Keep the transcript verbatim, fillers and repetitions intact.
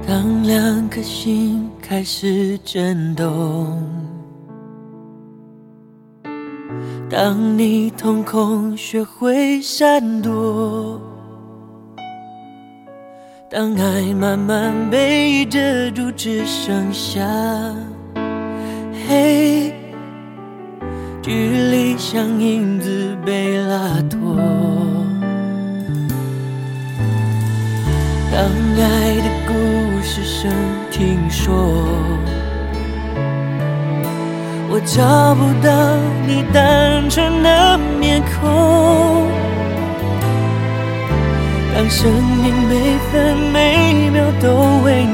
当两颗心开始震动，当你瞳孔学会闪躲，当爱慢慢被遮住，只剩下黑，距离像影子被拉脱。当爱的故事声听说，我找不到你单纯的面孔。当生命每分每秒都为